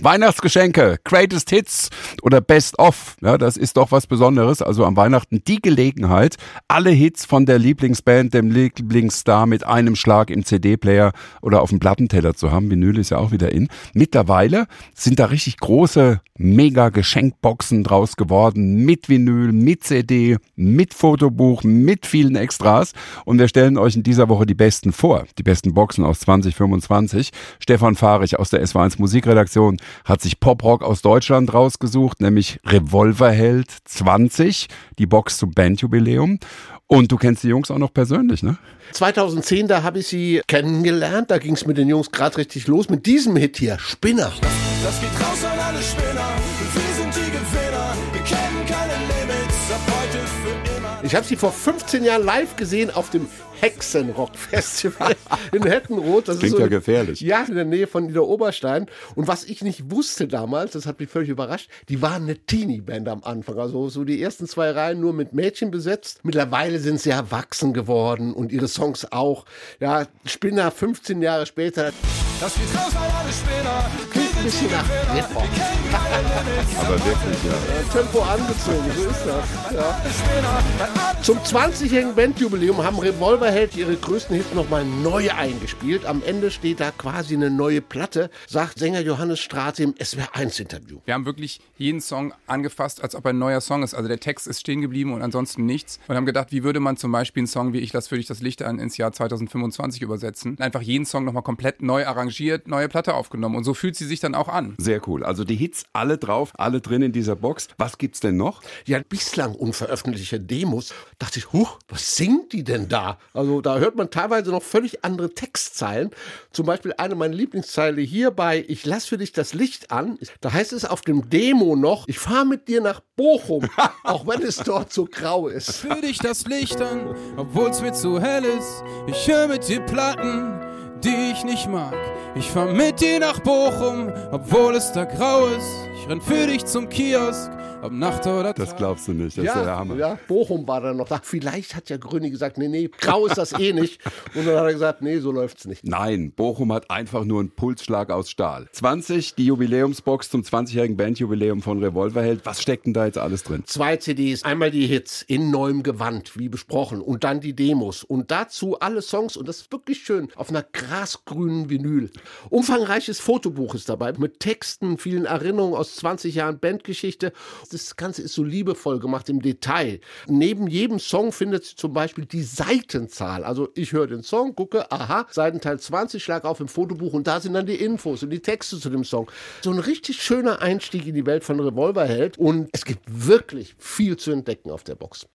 Weihnachtsgeschenke, Greatest Hits oder Best of. Ja, das ist doch was Besonderes. Also am Weihnachten die Gelegenheit, alle Hits von der Lieblingsband, dem Lieblingsstar mit einem Schlag im CD-Player oder auf dem Plattenteller zu haben. Vinyl ist ja auch wieder in. Mittlerweile sind da richtig große Mega-Geschenkboxen draus geworden. Mit Vinyl, mit CD, mit Fotobuch, mit vielen Extras. Und wir stellen euch in dieser Woche die besten vor. Die besten Boxen aus 2025. Stefan Fahrich aus der SW1 Musikredaktion hat sich Poprock aus Deutschland rausgesucht, nämlich Revolverheld 20, die Box zum Bandjubiläum. Und du kennst die Jungs auch noch persönlich, ne? 2010, da habe ich sie kennengelernt, da ging es mit den Jungs gerade richtig los, mit diesem Hit hier, Spinner. Das geht raus an alle Spinner, wir sind die Gewinner, wir kennen keine Limits, ab heute für immer. Ich habe sie vor 15 Jahren live gesehen auf dem Hexenrock-Festival in Hettenroth. Das klingt ist so ja gefährlich. Ja, in der Nähe von Niederoberstein. Und was ich nicht wusste damals, das hat mich völlig überrascht, die waren eine Teenie-Band am Anfang. Also so die ersten 2 Reihen nur mit Mädchen besetzt. Mittlerweile sind sie erwachsen geworden und ihre Songs auch. Ja, Spinner 15 Jahre später. Das geht raus an alle Spinner, Klingt ein bisschen nach Hip-Hop. Aber wirklich, ja. Tempo angezogen, so ist das. Ja. Zum 20-jährigen Bandjubiläum haben Revolverheld ihre größten Hits nochmal neu eingespielt. Am Ende steht da quasi eine neue Platte, sagt Sänger Johannes Straße im SWR1-Interview. Wir haben wirklich jeden Song angefasst, als ob ein neuer Song ist. Also der Text ist stehen geblieben und ansonsten nichts. Und haben gedacht, wie würde man zum Beispiel einen Song wie Ich lass für dich das Licht an ins Jahr 2025 übersetzen. Einfach jeden Song nochmal komplett neu arrangiert, neue Platte aufgenommen. Und so fühlt sie sich dann auch an. Sehr cool. Also die Hits alle drauf, alle drin in dieser Box. Was gibt's denn noch? Ja, bislang unveröffentlichte Demos. Dachte ich, huch, was singt die denn da? Also da hört man teilweise noch völlig andere Textzeilen. Zum Beispiel eine meiner Lieblingszeile hier bei Ich lass für dich das Licht an. Da heißt es auf dem Demo noch, ich fahre mit dir nach Bochum, auch wenn es dort so grau ist. Für dich das Licht an, obwohl's mir zu hell ist. Ich höre mit dir Platten, die ich nicht mag. Ich fahr mit dir nach Bochum, obwohl es da grau ist. Ich renn für dich zum Kiosk, ob Nacht oder Tag. Das glaubst du nicht, das ist ja der Hammer. Ja, Bochum war dann noch da. Vielleicht hat ja Gröni gesagt, nee, grau ist das eh nicht. Und dann hat er gesagt, nee, so läuft's nicht. Nein, Bochum hat einfach nur einen Pulsschlag aus Stahl. 20, die Jubiläumsbox zum 20-jährigen Bandjubiläum von Revolverheld. Was steckt denn da jetzt alles drin? 2 CDs, einmal die Hits in neuem Gewand, wie besprochen, und dann die Demos. Und dazu alle Songs, und das ist wirklich schön, auf einer grasgrünen Vinyl. Umfangreiches Fotobuch ist dabei, mit Texten, vielen Erinnerungen aus 20 Jahren Bandgeschichte. Das Ganze ist so liebevoll gemacht im Detail. Neben jedem Song findet sich zum Beispiel die Seitenzahl. Also ich höre den Song, gucke, aha, Seitenteil 20, schlag auf im Fotobuch und da sind dann die Infos und die Texte zu dem Song. So ein richtig schöner Einstieg in die Welt von Revolverheld und es gibt wirklich viel zu entdecken auf der Box.